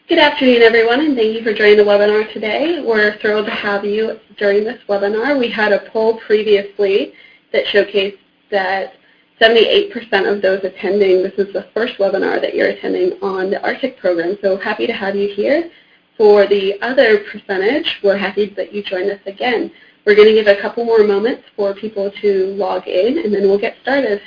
Good afternoon, everyone, and thank you for joining the webinar today. We're thrilled to have you during this webinar. We had a poll previously that showcased that 78% of those attending, this is the first webinar that you're attending on the Arctic program, so happy to have you here. For the other percentage, we're happy that you joined us again. We're going to give a couple more moments for people to log in, and then we'll get started.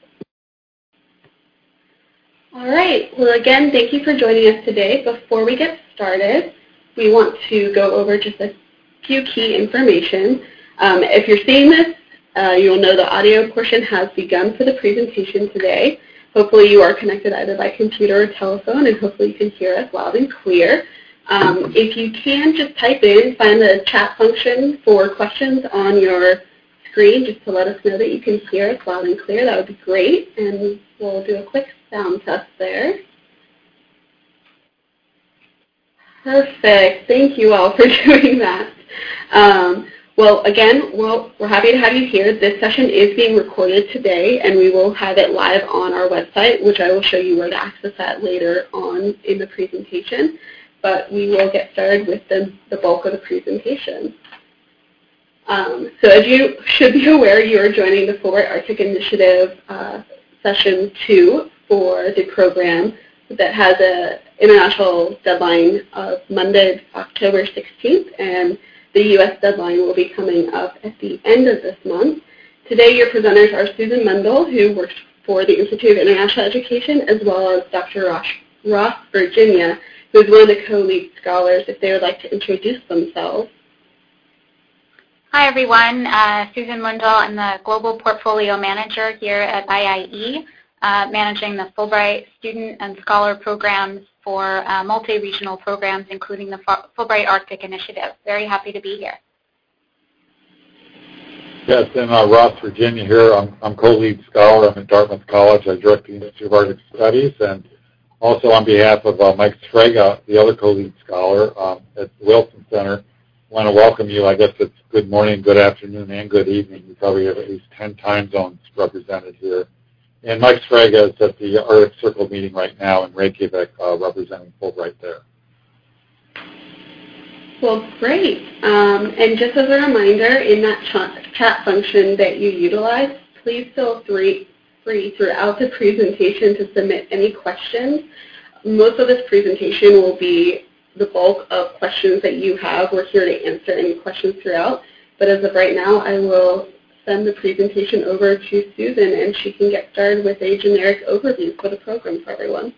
All right. Well, again, thank you for joining us today. Before we get started, we want to go over just a few key information. If you're seeing this, you'll know the audio portion has begun for the presentation today. Hopefully you are connected either by computer or telephone, and hopefully you can hear us loud and clear. If you can, just type in, find the chat function for questions on your screen just to let us know that you can hear us loud and clear. That would be great, and we'll do a quick sound test there. Perfect. Thank you all for doing that. Well, again, we're happy to have you here. This session is being recorded today, and we will have it live on our website, which I will show you where to access that later on in the presentation. But we will get started with the bulk of the presentation. So as you should be aware, you are joining the Fulbright Arctic Initiative Session 2 for the program that has an international deadline of Monday, October 16th, and the U.S. deadline will be coming up at the end of this month. Today your presenters are Susan Mundell, who works for the Institute of International Education, as well as Dr. Ross Virginia, who is one of the co-lead scholars, if they would like to introduce themselves. Hi, everyone. Susan Mundell. I'm the Global Portfolio Manager here at IIE, managing the Fulbright student and scholar programs for multi-regional programs, including the Fulbright Arctic Initiative. Very happy to be here. Yes, and Ross Virginia here. I'm co-lead scholar. I'm at Dartmouth College. I direct the Institute of Arctic Studies, and also on behalf of Mike Sfraga, the other co-lead scholar at the Wilson Center, I want to welcome you. I guess it's good morning, good afternoon, and good evening. We probably have at least 10 time zones represented here. And Mike Sfraga is at the Arctic Circle meeting right now in Reykjavik, representing Fulbright there. Well, great. And just as a reminder, in that chat function that you utilize, please feel free throughout the presentation to submit any questions. Most of this presentation will be the bulk of questions that you have. We're here to answer any questions throughout. But as of right now, I will send the presentation over to Susan, and she can get started with a generic overview for the program for everyone.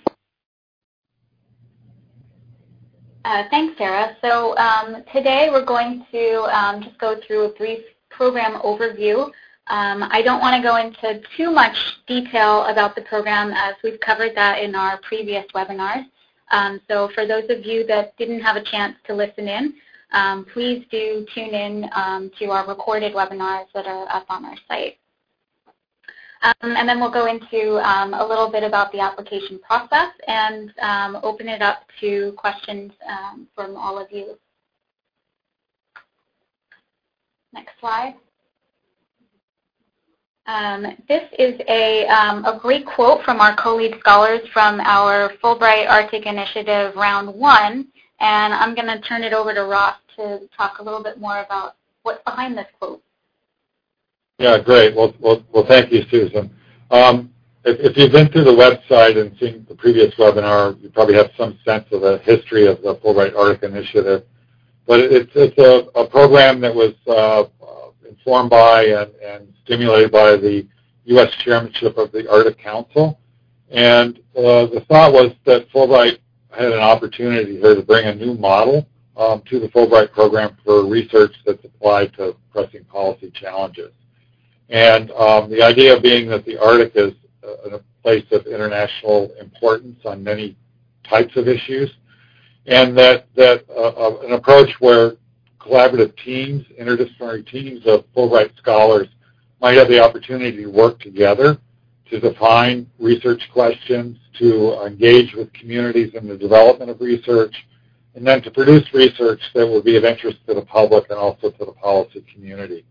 Thanks, Sarah. So today we're going to just go through a brief program overview. I don't want to go into too much detail about the program, as we've covered that in our previous webinars. So for those of you that didn't have a chance to listen in, please do tune in to our recorded webinars that are up on our site. And then we'll go into a little bit about the application process and open it up to questions from all of you. Next slide. This is a great quote from our co-lead scholars from our Fulbright Arctic Initiative Round 1, and I'm going to turn it over to Ross to talk a little bit more about what's behind this quote. Yeah, great. Well, thank you, Susan. If you've been through the website and seen the previous webinar, you probably have some sense of the history of the Fulbright Arctic Initiative. But it's a program that was informed by and stimulated by the U.S. chairmanship of the Arctic Council. And the thought was that Fulbright had an opportunity here to bring a new model to the Fulbright program for research that's applied to pressing policy challenges. And the idea being that the Arctic is a place of international importance on many types of issues, and that an approach where collaborative teams, interdisciplinary teams of Fulbright scholars might have the opportunity to work together to define research questions, to engage with communities in the development of research, and then to produce research that will be of interest to the public and also to the policy community.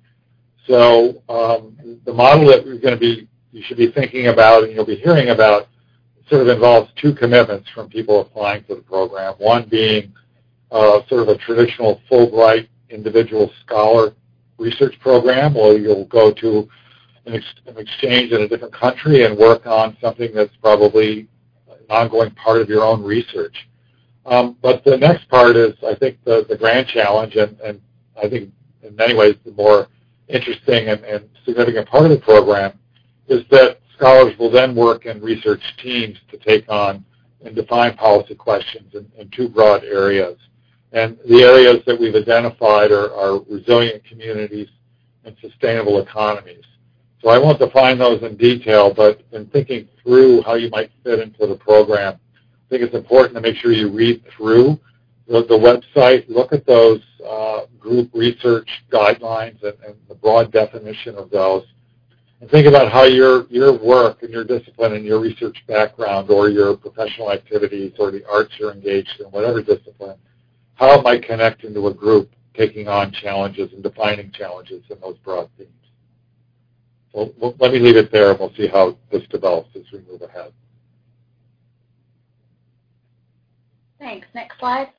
So the model that you should be thinking about and you'll be hearing about sort of involves two commitments from people applying to the program, one being sort of a traditional Fulbright individual scholar research program, where you'll go to an exchange in a different country and work on something that's probably an ongoing part of your own research. But the next part is, I think, the grand challenge, and I think in many ways the more interesting and significant part of the program, is that scholars will then work in research teams to take on and define policy questions in two broad areas. And the areas that we've identified are resilient communities and sustainable economies. So I won't define those in detail, but in thinking through how you might fit into the program, I think it's important to make sure you read through the website, look at those group research guidelines and the broad definition of those, and think about how your work and your discipline and your research background or your professional activities or the arts you're engaged in, whatever discipline, how it might connect into a group taking on challenges and defining challenges in those broad themes. So let me leave it there, and we'll see how this develops as we move ahead. Thanks. Next slide.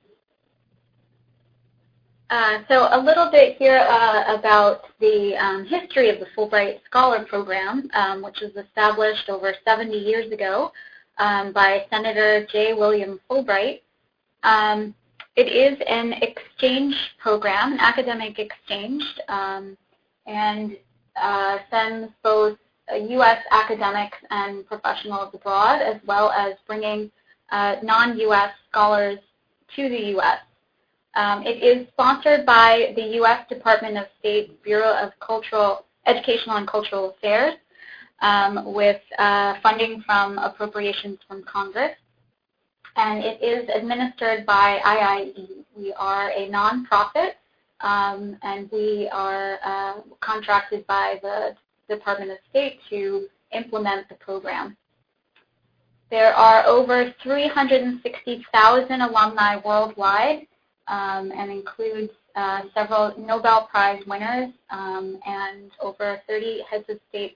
So a little bit here about the history of the Fulbright Scholar Program, which was established over 70 years ago by Senator J. William Fulbright. It is an exchange program, an academic exchange, and sends both U.S. academics and professionals abroad, as well as bringing non-U.S. scholars to the U.S. It is sponsored by the U.S. Department of State Bureau of Educational and Cultural Affairs, with funding from appropriations from Congress. And it is administered by IIE. We are a nonprofit, and we are contracted by the Department of State to implement the program. There are over 360,000 alumni worldwide, and includes several Nobel Prize winners and over 30 heads of state.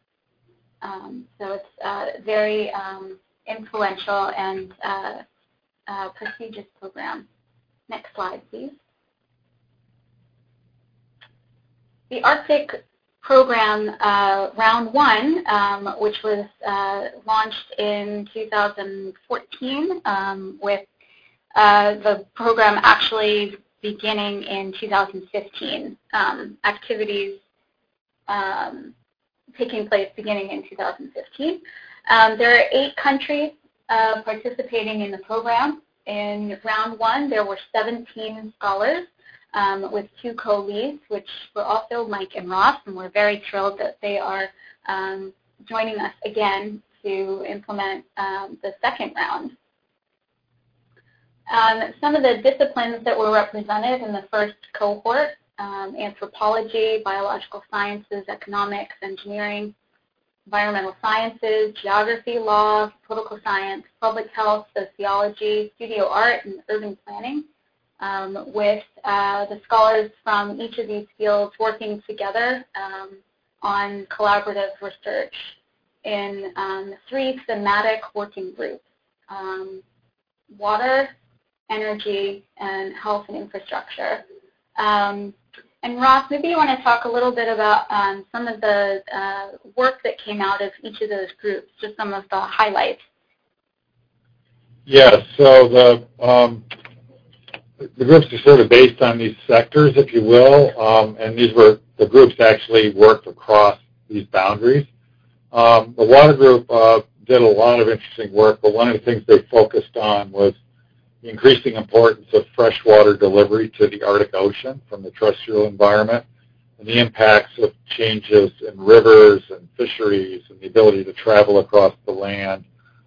So it's a very influential and prestigious program. Next slide, please. The Arctic program Round 1, which was launched in 2014, with the program actually beginning in 2015, activities taking place beginning in 2015. There are 8 countries participating in the program. In Round 1, there were 17 scholars with 2 co-leads, which were also Mike and Ross, and we're very thrilled that they are joining us again to implement the second round. Some of the disciplines that were represented in the first cohort, anthropology, biological sciences, economics, engineering, environmental sciences, geography, law, political science, public health, sociology, studio art, and urban planning, with the scholars from each of these fields working together on collaborative research in 3 thematic working groups: water, energy, and health and infrastructure. And Ross, maybe you want to talk a little bit about some of the work that came out of each of those groups, just some of the highlights. Yes, so the groups are sort of based on these sectors, if you will, and the groups actually worked across these boundaries. The water group did a lot of interesting work, but one of the things they focused on was the increasing importance of freshwater delivery to the Arctic Ocean from the terrestrial environment, and the impacts of changes in rivers and fisheries and the ability to travel across the land,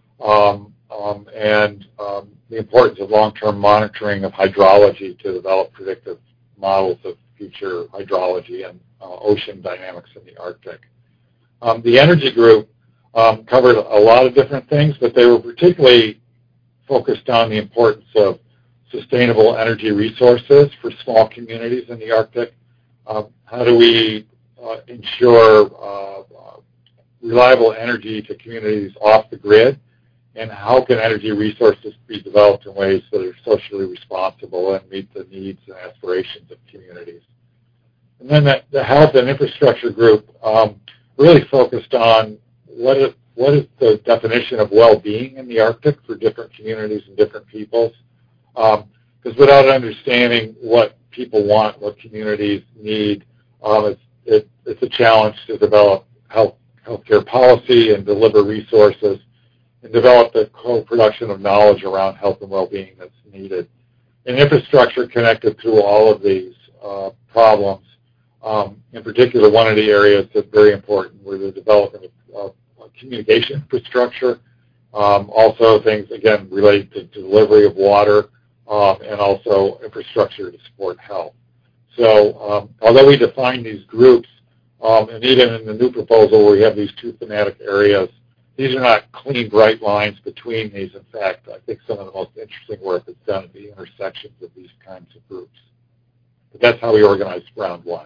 and the importance of long-term monitoring of hydrology to develop predictive models of future hydrology and ocean dynamics in the Arctic. The energy group covered a lot of different things, but they were particularly focused on the importance of sustainable energy resources for small communities in the Arctic. How do we ensure reliable energy to communities off the grid and how can energy resources be developed in ways that are socially responsible and meet the needs and aspirations of communities. And then the health and infrastructure group really focused on what is the definition of well-being in the Arctic for different communities and different peoples. Because without understanding what people want, what communities need, it's a challenge to develop healthcare policy and deliver resources and develop the co-production of knowledge around health and well-being that's needed. And infrastructure connected through all of these problems. In particular, one of the areas that's very important were the development of communication infrastructure, also things, again, related to delivery of water, and also infrastructure to support health. So although we define these groups, and even in the new proposal where we have these two thematic areas, these are not clean, bright lines between these. In fact, I think some of the most interesting work is done at the intersections of these kinds of groups. But that's how we organized round one.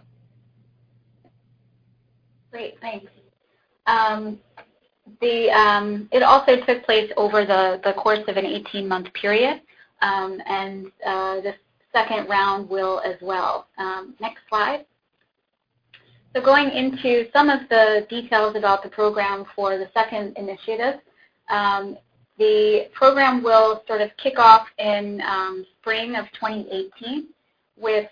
Great, thanks. It also took place over the course of an 18-month period, and the second round will as well. Next slide. So going into some of the details about the program for the second initiative, the program will sort of kick off in spring of 2018 with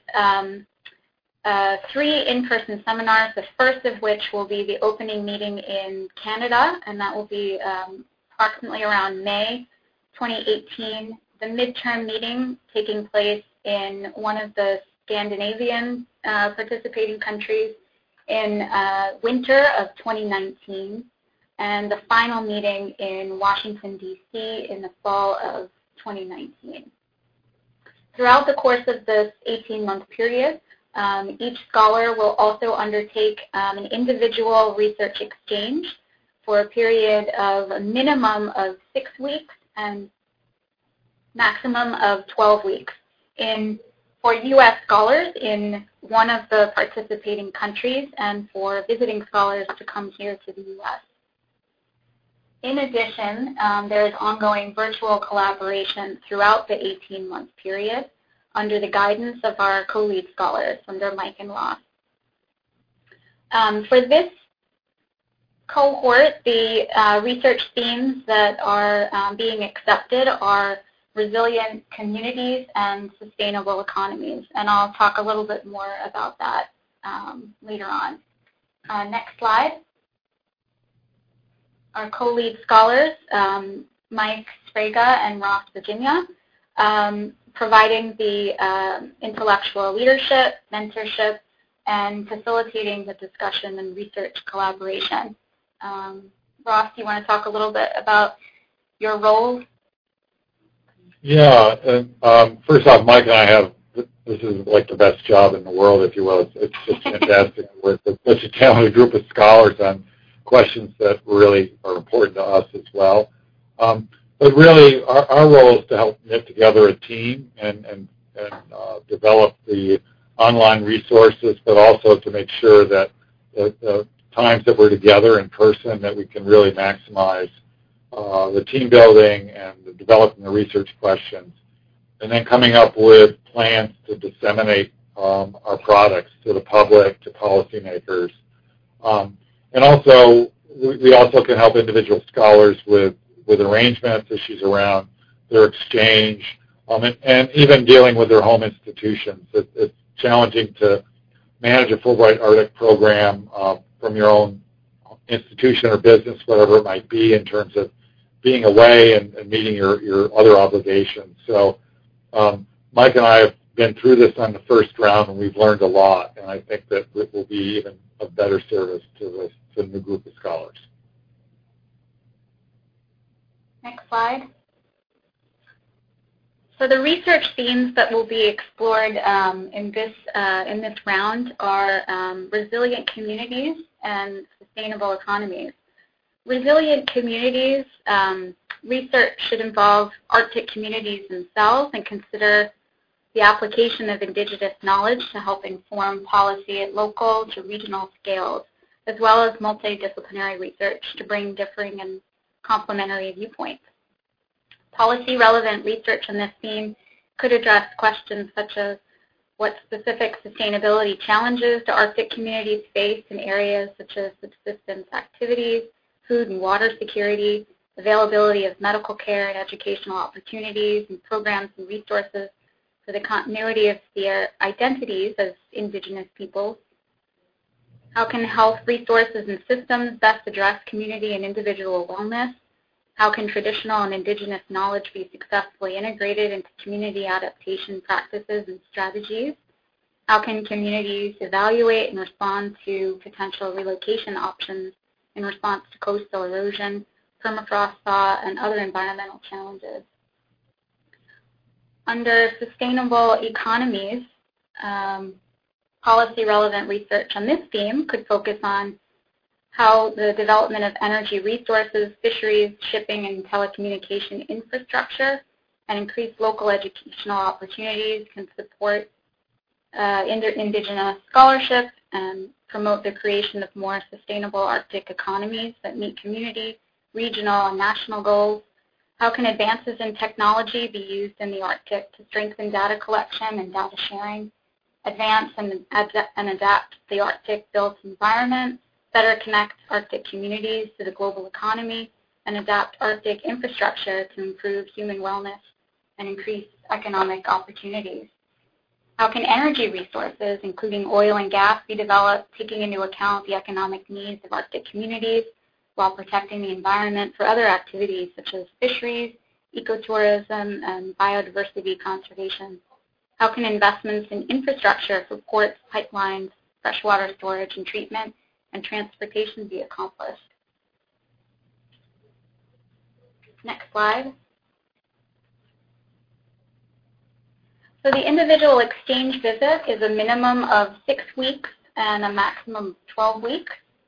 3 in-person seminars, the first of which will be the opening meeting in Canada, and that will be approximately around May 2018. The midterm meeting taking place in one of the Scandinavian participating countries in winter of 2019, and the final meeting in Washington, D.C. in the fall of 2019. Throughout the course of this 18-month period, each scholar will also undertake an individual research exchange for a period of a minimum of 6 weeks and maximum of 12 weeks for U.S. scholars in one of the participating countries and for visiting scholars to come here to the U.S. In addition, there is ongoing virtual collaboration throughout the 18-month period under the guidance of our co-lead scholars under Mike and Ross. For this cohort, the research themes that are being accepted are resilient communities and sustainable economies, and I'll talk a little bit more about that later on. Next slide. Our co-lead scholars, Mike Spraga and Ross Virginia, providing the intellectual leadership, mentorship, and facilitating the discussion and research collaboration. Ross, do you want to talk a little bit about your role? Yeah, and first off, Mike and I have, this is like the best job in the world, if you will. It's just fantastic with such a talented group of scholars on questions that really are important to us as well. But really, our role is to help knit together a team and develop the online resources, but also to make sure that the times that we're together in person, that we can really maximize the team building and developing the research questions, and then coming up with plans to disseminate our products to the public, to policymakers. And also, we also can help individual scholars with arrangements, issues around their exchange, and even dealing with their home institutions. It's challenging to manage a Fulbright Arctic program from your own institution or business, whatever it might be, in terms of being away and meeting your other obligations. So Mike and I have been through this on the first round, and we've learned a lot, and I think that it will be even a better service to the new group of scholars. Next slide. So the research themes that will be explored in this round are resilient communities and sustainable economies. Resilient communities research should involve Arctic communities themselves and consider the application of indigenous knowledge to help inform policy at local to regional scales, as well as multidisciplinary research to bring differing and complementary viewpoints. Policy-relevant research on this theme could address questions such as what specific sustainability challenges do Arctic communities face in areas such as subsistence activities, food and water security, availability of medical care and educational opportunities, and programs and resources for the continuity of their identities as Indigenous peoples. How can health resources and systems best address community and individual wellness? How can traditional and Indigenous knowledge be successfully integrated into community adaptation practices and strategies? How can communities evaluate and respond to potential relocation options in response to coastal erosion, permafrost thaw, and other environmental challenges? Under sustainable economies, policy-relevant research on this theme could focus on how the development of energy resources, fisheries, shipping, and telecommunication infrastructure and increased local educational opportunities can support Indigenous scholarship and promote the creation of more sustainable Arctic economies that meet community, regional, and national goals. How can advances in technology be used in the Arctic to strengthen data collection and data sharing, advance and adapt the Arctic built environment, better connect Arctic communities to the global economy, and adapt Arctic infrastructure to improve human wellness and increase economic opportunities? How can energy resources, including oil and gas, be developed, taking into account the economic needs of Arctic communities while protecting the environment for other activities such as fisheries, ecotourism, and biodiversity conservation? How can investments in infrastructure for ports, pipelines, freshwater storage and treatment, and transportation be accomplished? Next slide. So the individual exchange visit is a minimum of 6 weeks and a maximum of 12 weeks.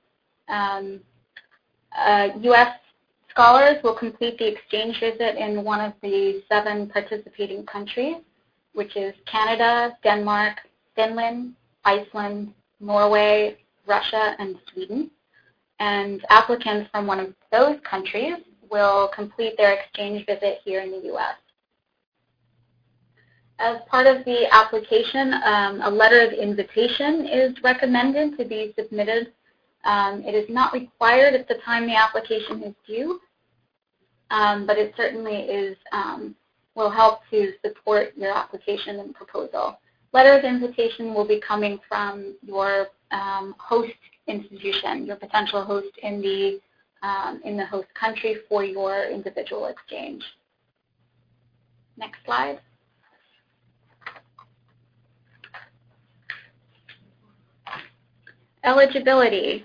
U.S. scholars will complete the exchange visit in one of the 7 participating countries, which is Canada, Denmark, Finland, Iceland, Norway, Russia, and Sweden. And applicants from one of those countries will complete their exchange visit here in the U.S. As part of the application, a letter of invitation is recommended to be submitted. It is not required at the time the application is due, but it certainly is, will help to support your application and proposal. Letter of invitation will be coming from your host institution, your potential host in the host country for your individual exchange. Next slide. Eligibility.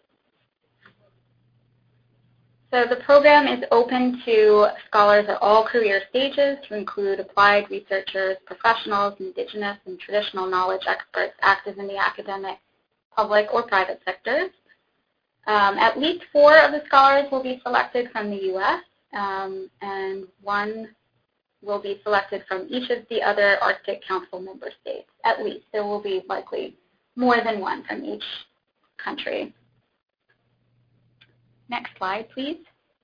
So the program is open to scholars at all career stages, to include applied researchers, professionals, Indigenous and traditional knowledge experts active in the academic, public, or private sectors. At least 4 of the scholars will be selected from the U.S., and 1 will be selected from each of the other Arctic Council member states. At least. There will be likely more than 1 from each country. Next slide, please.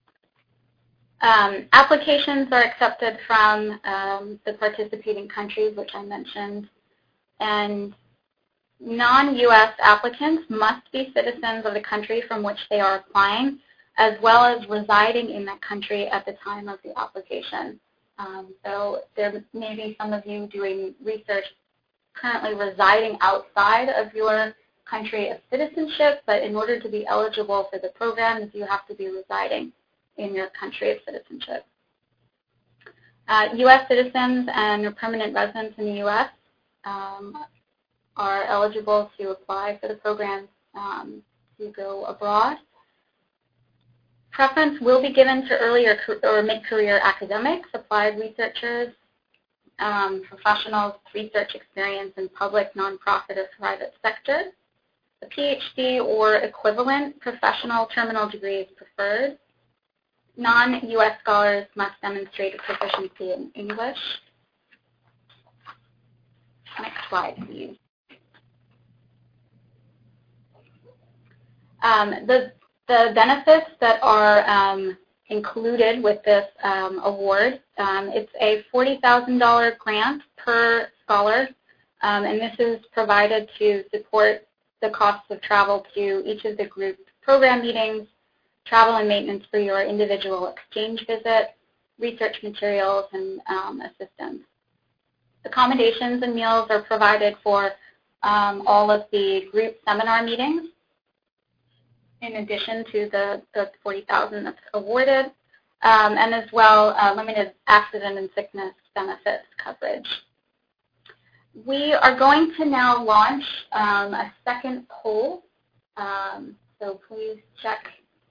Applications are accepted from the participating countries, which I mentioned, and non-U.S. applicants must be citizens of the country from which they are applying, as well as residing in that country at the time of the application. So there may be some of you doing research currently residing outside of your country of citizenship, but in order to be eligible for the program, you have to be residing in your country of citizenship. U.S. citizens and permanent residents in the U.S. Are eligible to apply for the program to go abroad. Preference will be given to early or mid-career academics, applied researchers, professionals with research experience in public, nonprofit, or private sector. A PhD or equivalent professional terminal degree is preferred. Non-U.S. scholars must demonstrate a proficiency in English. Next slide, please. The benefits that are included with this award. It's a $40,000 grant per scholar, and this is provided to support the costs of travel to each of the group program meetings, travel and maintenance for your individual exchange visit, research materials, and assistance. Accommodations and meals are provided for all of the group seminar meetings, in addition to the $40,000 that's awarded, and as well limited accident and sickness benefits coverage. We are going to now launch a second poll, so please check.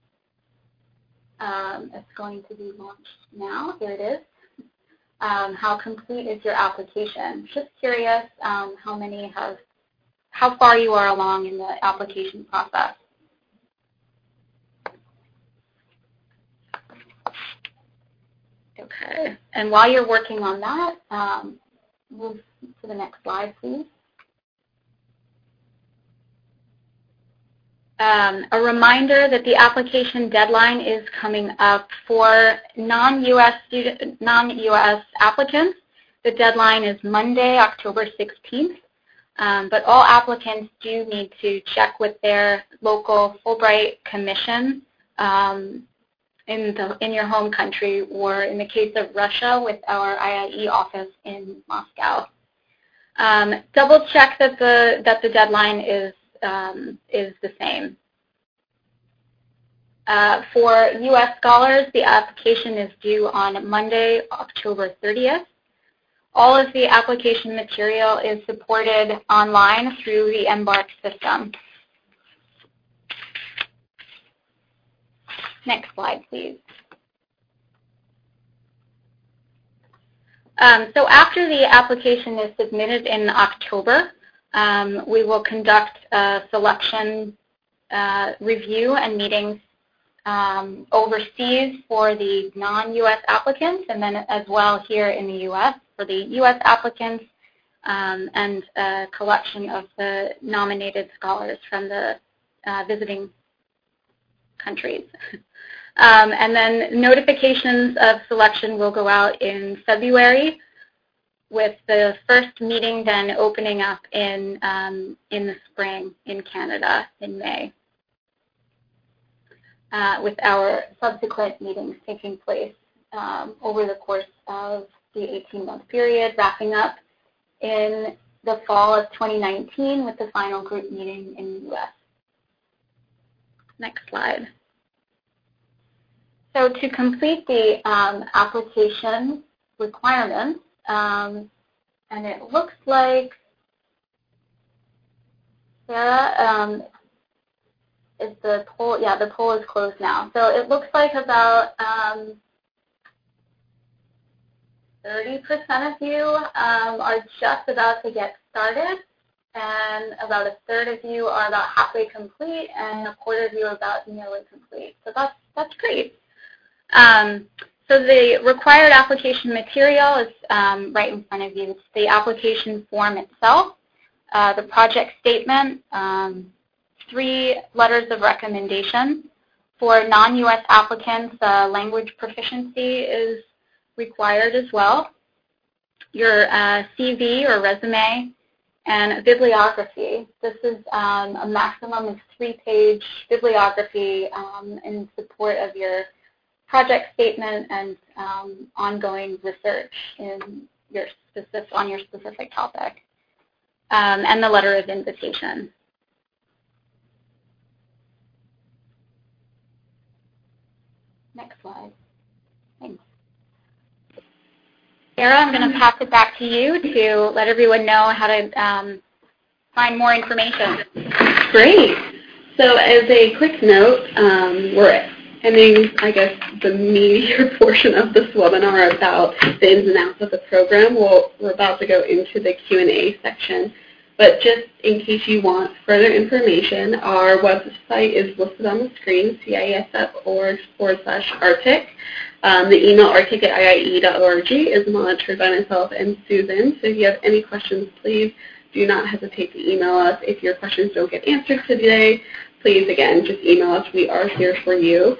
It's going to be launched now. Here it is. How complete is your application? Just curious how far you are along in the application process. Okay, and while you're working on that, move to the next slide, please. A reminder that the application deadline is coming up for non-U.S. applicants. The deadline is Monday, October 16th, but all applicants do need to check with their local Fulbright Commission in your home country, or in the case of Russia, with our IIE office in Moscow. Double check that the deadline is the same. For U.S. scholars, the application is due on Monday, October 30th. All of the application material is supported online through the Embark system. Next slide, please. So after the application is submitted in October, we will conduct a selection review and meetings overseas for the non-U.S. applicants, and then as well here in the U.S. for the U.S. applicants, and a collection of the nominated scholars from the visiting countries. And then notifications of selection will go out in February, with the first meeting then opening up in the spring in Canada in May, with our subsequent meetings taking place over the course of the 18-month period, wrapping up in the fall of 2019 with the final group meeting in the U.S. Next slide. So to complete the application requirements, and it looks like Sarah, is the poll? Yeah, the poll is closed now. So it looks like about 30% of you are just about to get started, and about a third of you are about halfway complete, and a quarter of you are about nearly complete. So that's great. So the required application material is right in front of you. It's the application form itself, the project statement, 3 letters of recommendation. For non-U.S. applicants, language proficiency is required as well. Your CV or resume, and bibliography. This is a maximum of 3-page bibliography in support of your project statement and ongoing research on your specific topic, and the letter of invitation. Next slide. Thanks. Sarah, I'm going to pass it back to you to let everyone know how to find more information. Great. So as a quick note, we're ending, I guess, the meatier portion of this webinar about the ins and outs of the program. We're about to go into the Q&A section. But just in case you want further information, our website is listed on the screen, cis.org/Arctic. The email arctic@iie.org is monitored by myself and Susan. So if you have any questions, please do not hesitate to email us. If your questions don't get answered today, please, again, just email us. We are here for you.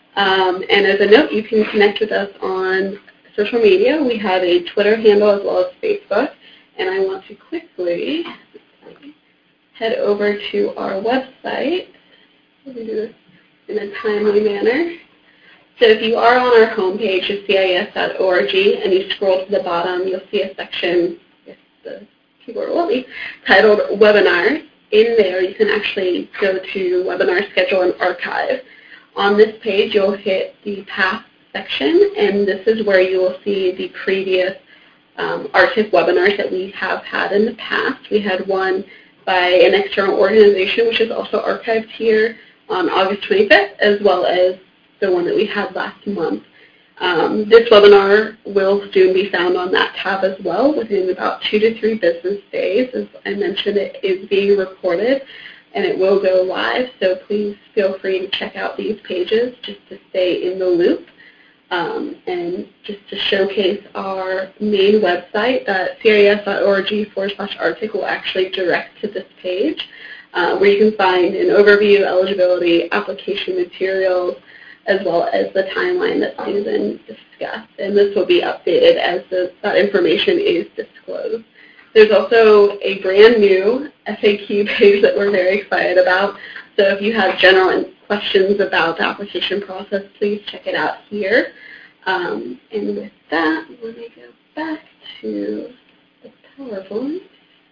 And as a note, you can connect with us on social media. We have a Twitter handle as well as Facebook. And I want to quickly head over to our website. Let me do this in a timely manner. So if you are on our homepage at CIES.org and you scroll to the bottom, you'll see a section, if the keyboard will let me, titled Webinars. In there, you can actually go to Webinar Schedule and Archive. On this page, you'll hit the Past section, and this is where you will see the previous ARTIC webinars that we have had in the past. We had one by an external organization, which is also archived here on August 25th, as well as the one that we had last month. This webinar will soon be found on that tab as well within about 2 to 3 business days. As I mentioned, it is being recorded and it will go live, so please feel free to check out these pages just to stay in the loop. And just to showcase our main website, CIES.org/ARTIC will actually direct to this page where you can find an overview, eligibility, application materials, as well as the timeline that Susan discussed. And this will be updated as that information is disclosed. There's also a brand new FAQ page that we're very excited about. So if you have general questions about the application process, please check it out here. And with that, let me go back to the PowerPoint.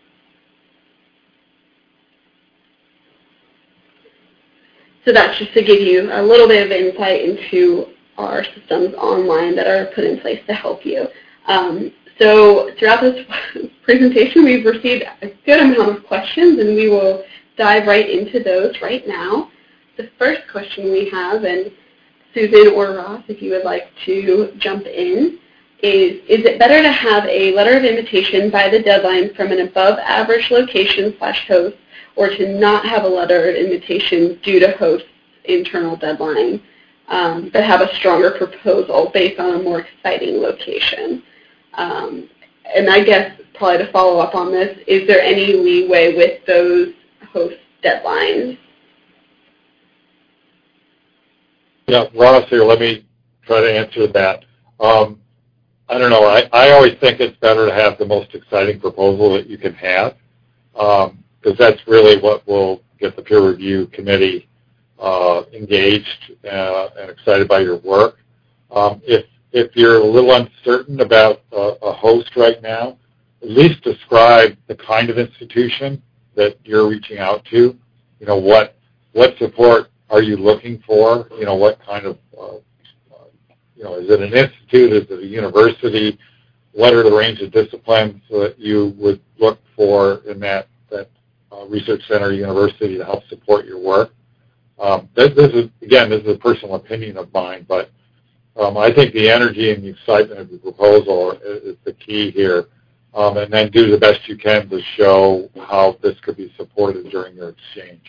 So that's just to give you a little bit of insight into our systems online that are put in place to help you. So throughout this presentation, we've received a good amount of questions, and we will dive right into those right now. The first question we have, and Susan or Ross, if you would like to jump in, is it better to have a letter of invitation by the deadline from an above-average location/host, or to not have a letter of invitation due to host's internal deadline, but have a stronger proposal based on a more exciting location? And I guess probably to follow up on this, is there any leeway with those host deadlines? Yeah, Ross here, let me try to answer that. I don't know, I always think it's better to have the most exciting proposal that you can have, because that's really what will get the peer review committee engaged and excited by your work. If you're a little uncertain about a host right now, at least describe the kind of institution that you're reaching out to. You know, what support are you looking for? You know, what kind of, is it an institute? Is it a university? What are the range of disciplines that you would look for in that research center or university to help support your work? This is a personal opinion of mine, but I think the energy and the excitement of the proposal is the key here. And then do the best you can to show how this could be supported during your exchange.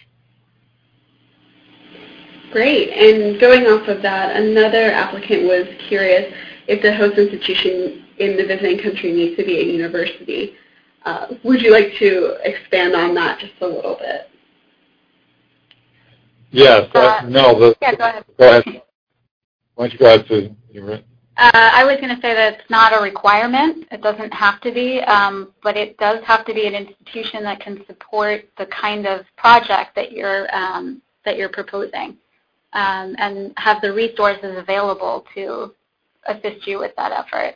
Great. And going off of that, another applicant was curious if the host institution in the visiting country needs to be a university. Would you like to expand on that just a little bit? Yes. No. Yeah, go ahead. Go ahead. Why don't you go ahead, Susan? I was going to say that it's not a requirement. It doesn't have to be, but it does have to be an institution that can support the kind of project that you're proposing, and have the resources available to assist you with that effort.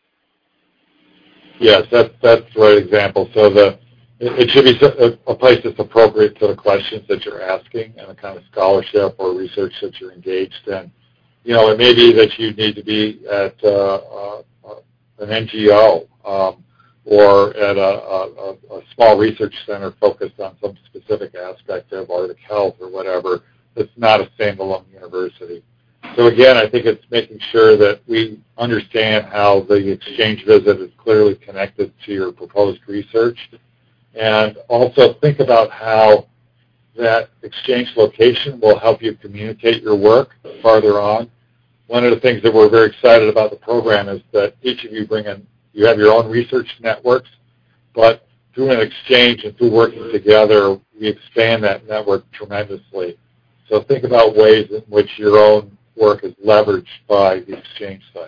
Yes, that's the right example. So it should be a place that's appropriate to the questions that you're asking and the kind of scholarship or research that you're engaged in. You know, it may be that you need to be at an NGO or at a small research center focused on some specific aspect of Arctic health or whatever. It's not a standalone university. So again, I think it's making sure that we understand how the exchange visit is clearly connected to your proposed research, and also think about how that exchange location will help you communicate your work farther on. One of the things that we're very excited about the program is that each of you you have your own research networks, but through an exchange and through working together, we expand that network tremendously. So think about ways in which your own work is leveraged by the exchange site.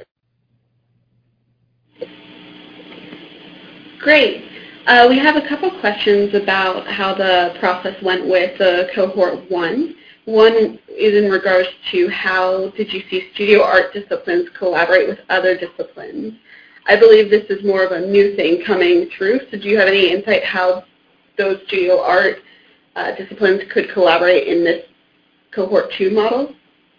Great. We have a couple questions about how the process went with the cohort 1. One is in regards to how did you see studio art disciplines collaborate with other disciplines? I believe this is more of a new thing coming through, so do you have any insight how those studio art disciplines could collaborate in this cohort 2 model?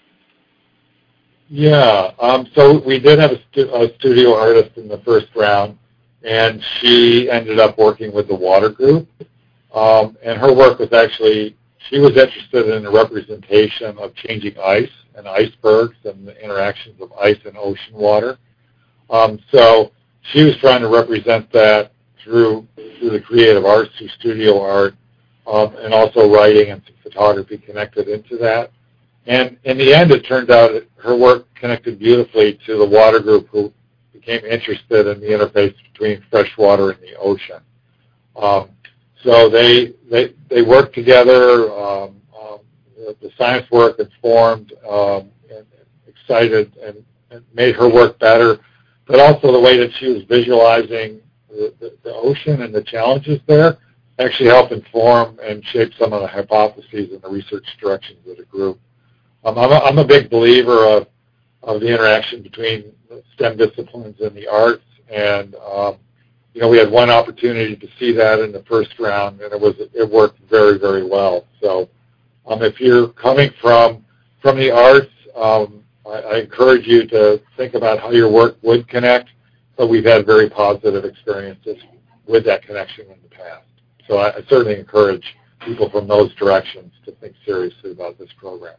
Yeah, so we did have a studio artist in the first round, and she ended up working with the water group. And her work was actually, she was interested in the representation of changing ice and icebergs and the interactions of ice and ocean water. So she was trying to represent that through the creative arts, through studio art, and also writing and photography connected into that. And in the end, it turned out that her work connected beautifully to the water group, who became interested in the interface between fresh water and the ocean. So they worked together. The science work informed and excited and made her work better, but also the way that she was visualizing the ocean and the challenges there actually helped inform and shape some of the hypotheses and the research directions of the group. I'm a big believer of the interaction between STEM disciplines and the arts, and we had one opportunity to see that in the first round, and it worked very, very well. So if you're coming from the arts, I encourage you to think about how your work would connect, but we've had very positive experiences with that connection in the past. So I certainly encourage people from those directions to think seriously about this program.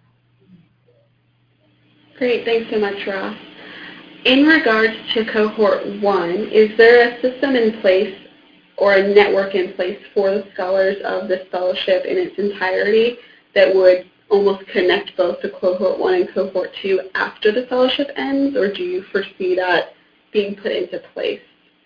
Great, thanks so much, Ross. In regards to cohort 1, is there a system in place or a network in place for the scholars of this fellowship in its entirety that would almost connect both the cohort 1 and cohort 2 after the fellowship ends, or do you foresee that being put into place?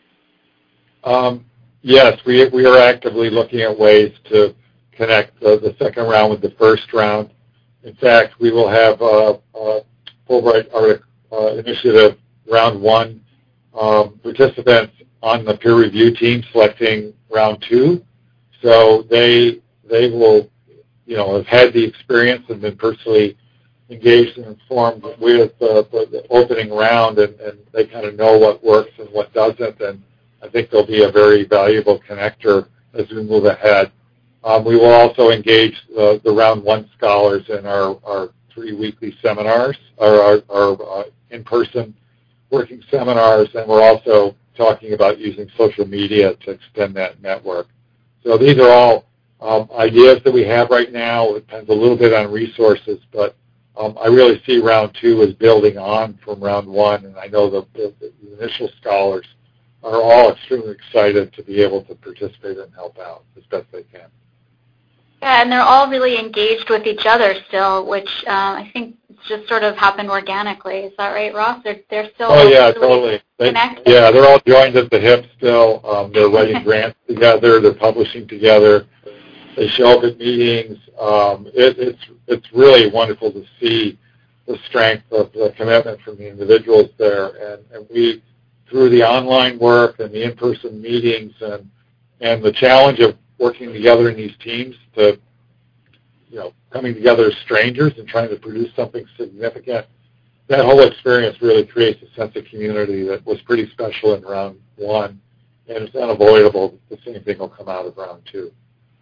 Yes, we are actively looking at ways to connect the second round with the first round. In fact, we will have a Fulbright Arctic Initiative Round 1 participants on the peer review team selecting Round 2. So they will, have had the experience and been personally engaged and informed with the opening round, and they kind of know what works and what doesn't, and I think they'll be a very valuable connector as we move ahead. We will also engage the Round 1 scholars in our 3 weekly seminars, or our in-person working seminars, and we're also talking about using social media to extend that network. So these are all ideas that we have right now. It depends a little bit on resources, but I really see Round 2 as building on from Round 1, and I know the initial scholars are all extremely excited to be able to participate and help out as best they can. Yeah, and they're all really engaged with each other still, which I think just sort of happened organically. Is that right, Ross? They're still really totally connected? Yeah, they're all joined at the hip still. They're writing grants together. They're publishing together. They show up at meetings. It's really wonderful to see the strength of the commitment from the individuals there. And we, through the online work and the in-person meetings and the challenge of working together in these teams to, coming together as strangers and trying to produce something significant, that whole experience really creates a sense of community that was pretty special in Round 1, and it's unavoidable that the same thing will come out of Round 2.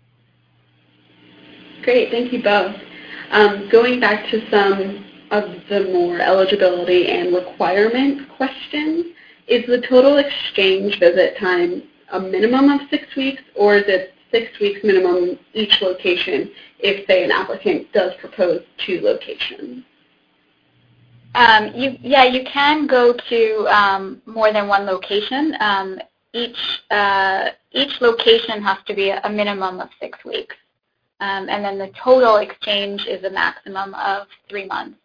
Great, thank you both. Going back to some of the more eligibility and requirement questions, is the total exchange visit time a minimum of 6 weeks, or is it 6 weeks minimum each location if, say, an applicant does propose 2 locations? You can go to more than one location. Each location has to be a minimum of 6 weeks. And then the total exchange is a maximum of 3 months.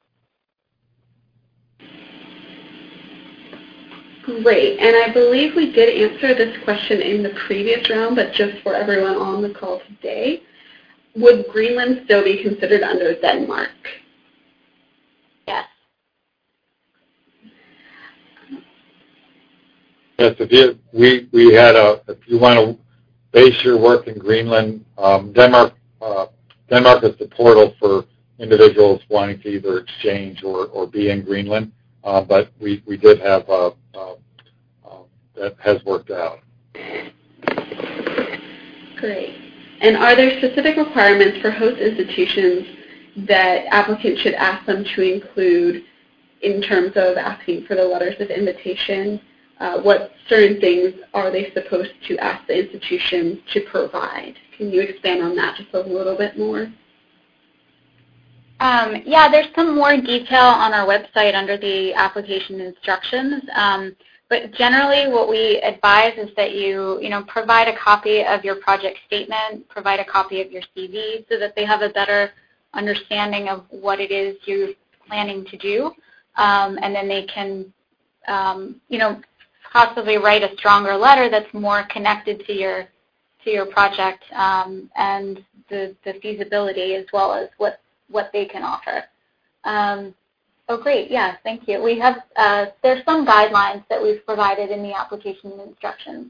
Great, and I believe we did answer this question in the previous round, but just for everyone on the call today, would Greenland still be considered under Denmark? Yes. Yes, if you want to base your work in Greenland, Denmark is the portal for individuals wanting to either exchange or be in Greenland, but we did have that has worked out. Great. And are there specific requirements for host institutions that applicants should ask them to include in terms of asking for the letters of invitation? What certain things are they supposed to ask the institution to provide? Can you expand on that just a little bit more? Yeah, there's some more detail on our website under the application instructions. But generally what we advise is that you provide a copy of your project statement, provide a copy of your CV so that they have a better understanding of what it is you're planning to do. And then they can, possibly write a stronger letter that's more connected to your project and the feasibility as well as what they can offer. Oh, great. Yeah, thank you. We have there's some guidelines that we've provided in the application instructions.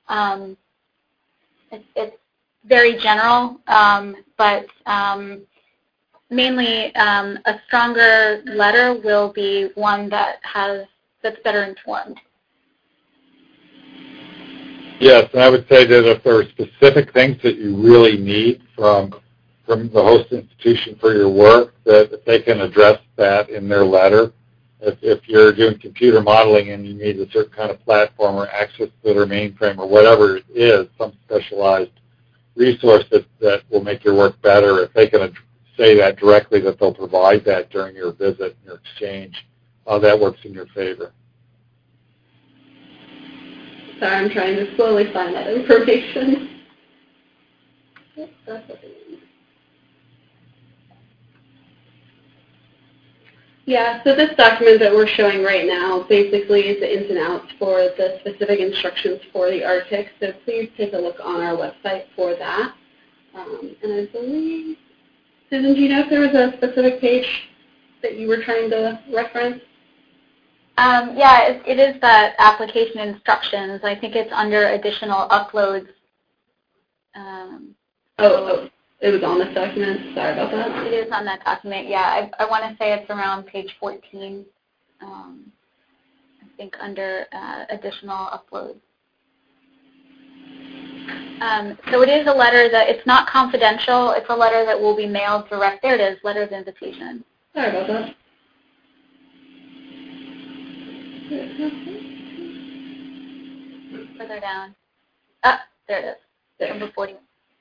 It's very general, but mainly a stronger letter will be one that's better informed. Yes, and I would say that if there are specific things that you really need from the host institution for your work, that if they can address that in their letter. If you're doing computer modeling and you need a certain kind of platform or access to their mainframe or whatever it is, some specialized resource that will make your work better, if they can say that directly, that they'll provide that during your visit, your exchange, that works in your favor. Sorry, I'm trying to slowly find that information. Yeah, so this document that we're showing right now basically is the ins and outs for the specific instructions for the Arctic, so please take a look on our website for that. And I believe, Susan, do you know if there was a specific page that you were trying to reference? Yeah, it is that application instructions. I think it's under additional uploads. It was on this document. Sorry about that. It is on that document, yeah. I want to say it's around page 14, I think under additional uploads. So it is a letter that, it's not confidential. It's a letter that will be mailed direct. There it is, letter of invitation. Sorry about that. Further down. There it is. There. Number 40.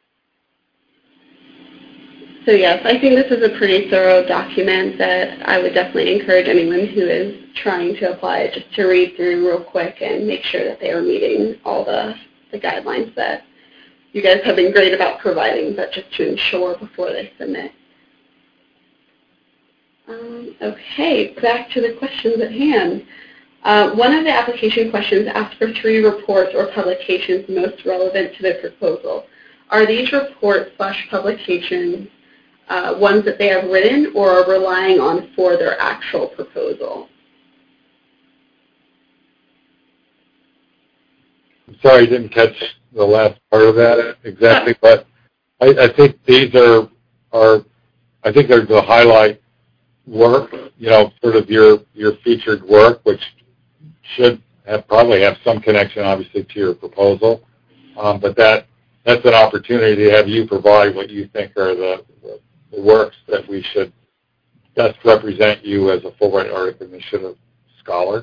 So yes, I think this is a pretty thorough document that I would definitely encourage anyone who is trying to apply just to read through real quick and make sure that they are meeting all the guidelines that you guys have been great about providing, but just to ensure before they submit. Okay, back to the questions at hand. One of the application questions asks for 3 reports or publications most relevant to the proposal. Are these reports/publications ones that they have written or are relying on for their actual proposal? I'm sorry, I didn't catch the last part of that exactly, but I think these are I think they're the highlight work, sort of your featured work, which should probably have some connection, obviously, to your proposal. But that's an opportunity to have you provide what you think are the works that we should best represent you as a Fulbright Arctic Initiative scholar.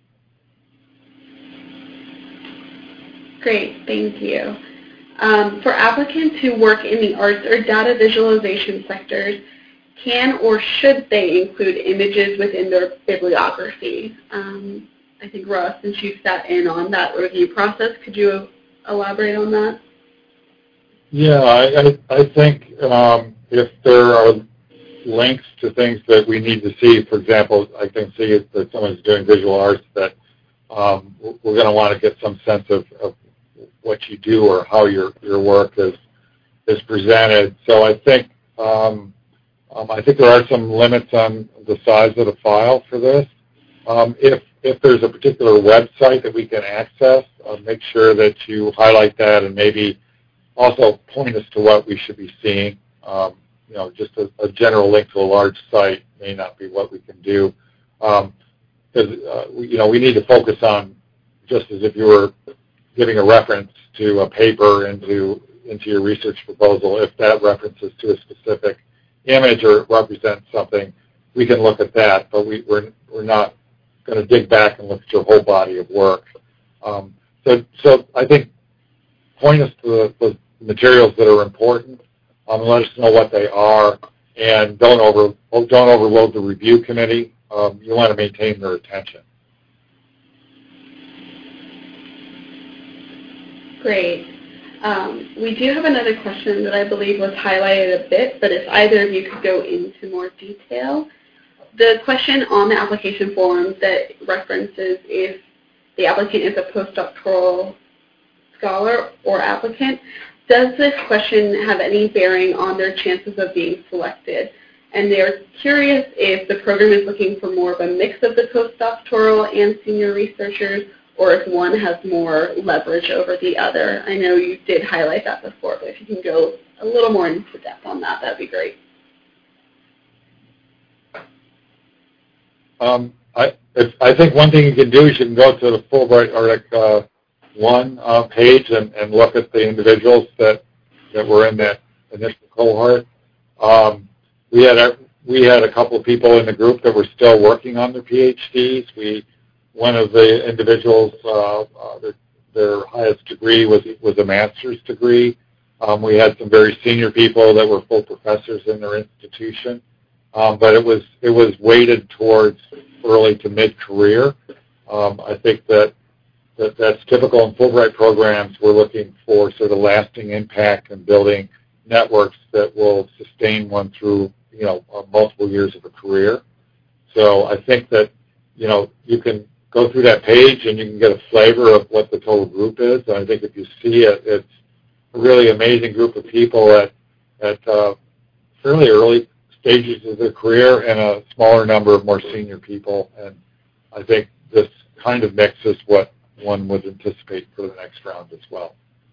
Great, thank you. For applicants who work in the arts or data visualization sectors, can or should they include images within their bibliography? I think, Russ, since you sat in on that review process, could you elaborate on that? Yeah, I think if there are links to things that we need to see, for example, I can see that someone's doing visual arts that we're going to want to get some sense of what you do or how your work is presented. So I think there are some limits on the size of the file for this. if there's a particular website that we can access, make sure that you highlight that and maybe also point us to what we should be seeing. Just a general link to a large site may not be what we can do. Because, we need to focus on, just as if you were giving a reference to a paper into your research proposal, if that references to a specific image or represents something, we can look at that, but we're not going to dig back and look at your whole body of work. So I think point us to the materials that are important, and let us know what they are, and don't overload the review committee. You want to maintain their attention. Great. We do have another question that I believe was highlighted a bit, but if either of you could go into more detail. The question on the application form that references if the applicant is a postdoctoral scholar or applicant, does this question have any bearing on their chances of being selected? And they're curious if the program is looking for more of a mix of the postdoctoral and senior researchers, or if one has more leverage over the other. I know you did highlight that before, but if you can go a little more into depth on that, that'd be great. I think one thing you can do is you can go to the Fulbright Arctic 1 page and look at the individuals that were in that initial cohort. We had a couple of people in the group that were still working on their PhDs. One of the individuals, their highest degree was a master's degree. We had some very senior people that were full professors in their institution, but it was weighted towards early to mid-career. I think that's typical in Fulbright programs. We're looking for sort of lasting impact and building networks that will sustain one through multiple years of a career. So I think that you can go through that page and you can get a flavor of what the total group is. And I think if you see it, it's a really amazing group of people at fairly early stages of their career and a smaller number of more senior people. And I think this kind of mix is what one would anticipate for the next round as well.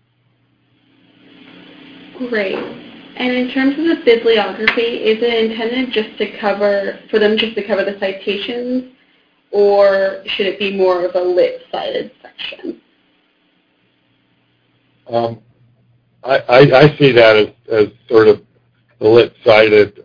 Great. And in terms of the bibliography, is it intended for them just to cover the citations, or should it be more of a lit-cited section? I see that as sort of the lit-cited.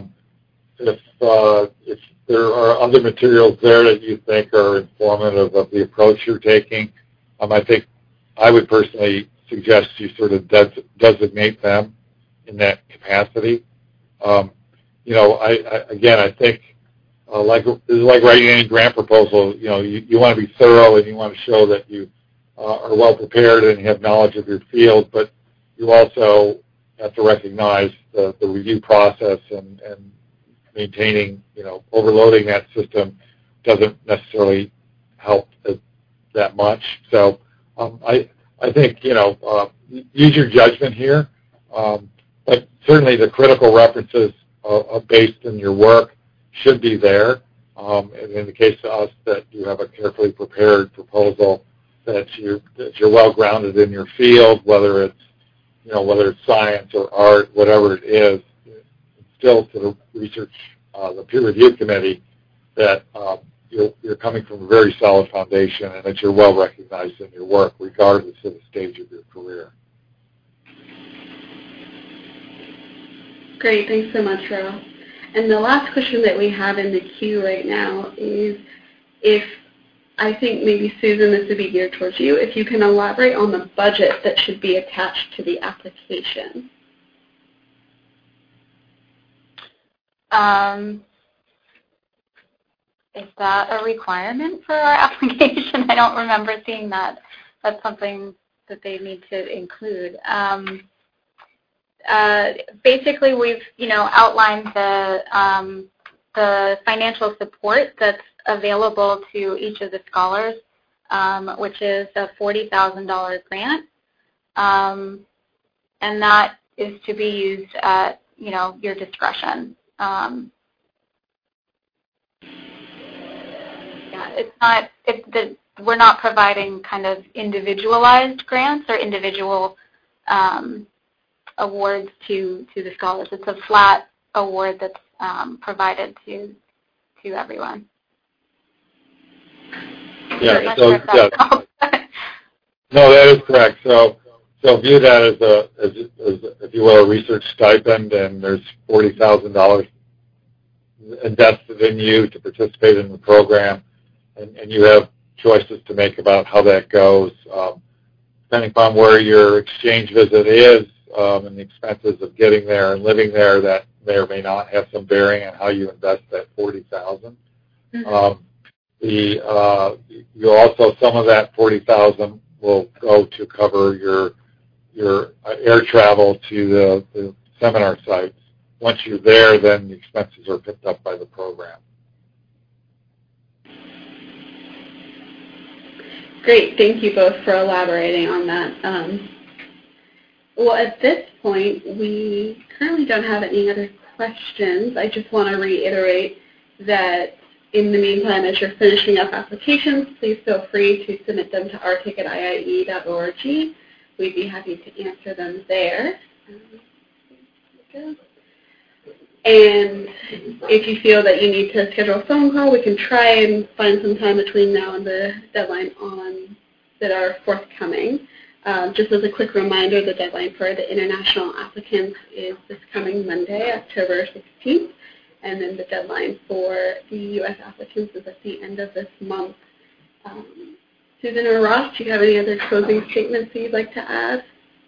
If there are other materials there that you think are informative of the approach you're taking, I think I would personally suggest you sort of designate them in that capacity. I think this is like writing any grant proposal. You want to be thorough and you want to show that you are well prepared and you have knowledge of your field, but you also have to recognize the review process and maintaining, overloading that system doesn't necessarily help that much. So I think, use your judgment here, but certainly the critical references based in your work should be there. And in the case of us, that you have a carefully prepared proposal, that you're well grounded in your field, whether it's science or art, whatever it is, still to the research, the peer review committee, that you're coming from a very solid foundation and that you're well recognized in your work, regardless of the stage of your career. Great, thanks so much, Ralph. And the last question that we have in the queue right now is I think maybe, Susan, this would be geared towards you, if you can elaborate on the budget that should be attached to the application. Is that a requirement for our application? I don't remember seeing that. That's something that they need to include. Basically, we've outlined the financial support that's available to each of the scholars, which is a $40,000 grant, and that is to be used at your discretion. we're not providing kind of individualized grants or individual awards to the scholars. It's a flat award that's provided to everyone. Yeah. No, that is correct. So view that as if you will, a research stipend, and there's $40,000 invested in you to participate in the program, and you have choices to make about how that goes, depending upon where your exchange visit is and the expenses of getting there and living there. That may or may not have some bearing on how you invest that $40,000. You also, some of that $40,000 will go to cover your air travel to the seminar sites. Once you're there, then the expenses are picked up by the program. Great. Thank you both for elaborating on that. Well, at this point, we currently don't have any other questions. I just want to reiterate that in the meantime, as you're finishing up applications, please feel free to submit them to rtic@iie.org. We'd be happy to answer them there. And if you feel that you need to schedule a phone call, we can try and find some time between now and the deadline that are forthcoming. Just as a quick reminder, the deadline for the international applicants is this coming Monday, October 16th. And then the deadline for the U.S. applicants is at the end of this month. Susan or Ross, do you have any other closing statements that you'd like to add?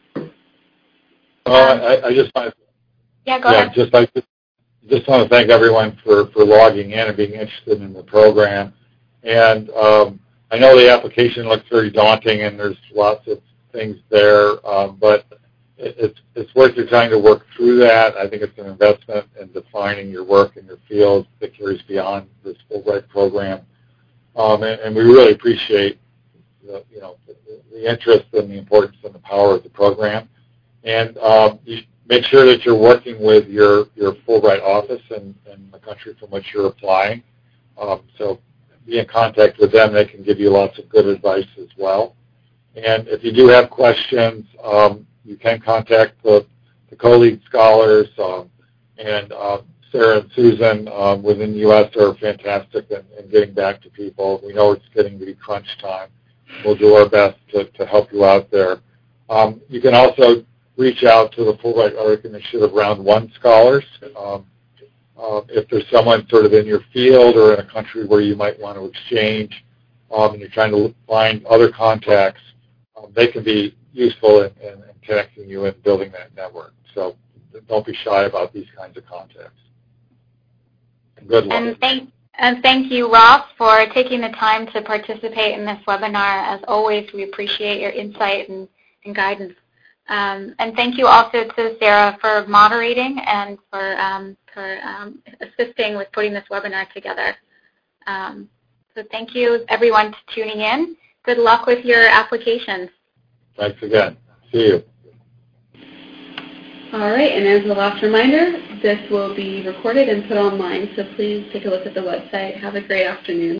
I just want go ahead. Just want to thank everyone for logging in and being interested in the program. And I know the application looks very daunting, and there's lots of things there, but it's worth your time to work through that. I think it's an investment in defining your work in your field that carries beyond this Fulbright program. And we really appreciate the interest and the importance and the power of the program. And you make sure that you're working with your Fulbright office in the country from which you're applying. So be in contact with them. They can give you lots of good advice as well. And if you do have questions, you can contact the co-lead scholars, and Sarah and Susan within the U.S. are fantastic in getting back to people. We know it's getting to be crunch time. We'll do our best to help you out there. You can also reach out to the Fulbright Arctic Initiative Round 1 scholars. If there's someone sort of in your field or in a country where you might want to exchange, and you're trying to find other contacts, they can be useful in connecting you and building that network. So don't be shy about these kinds of contacts. And good luck. And thank you, Ross, for taking the time to participate in this webinar. As always, we appreciate your insight and guidance. And thank you also to Sarah for moderating and for assisting with putting this webinar together. So thank you, everyone, for tuning in. Good luck with your applications. Thanks again. See you. All right, and as a last reminder, this will be recorded and put online, so please take a look at the website. Have a great afternoon.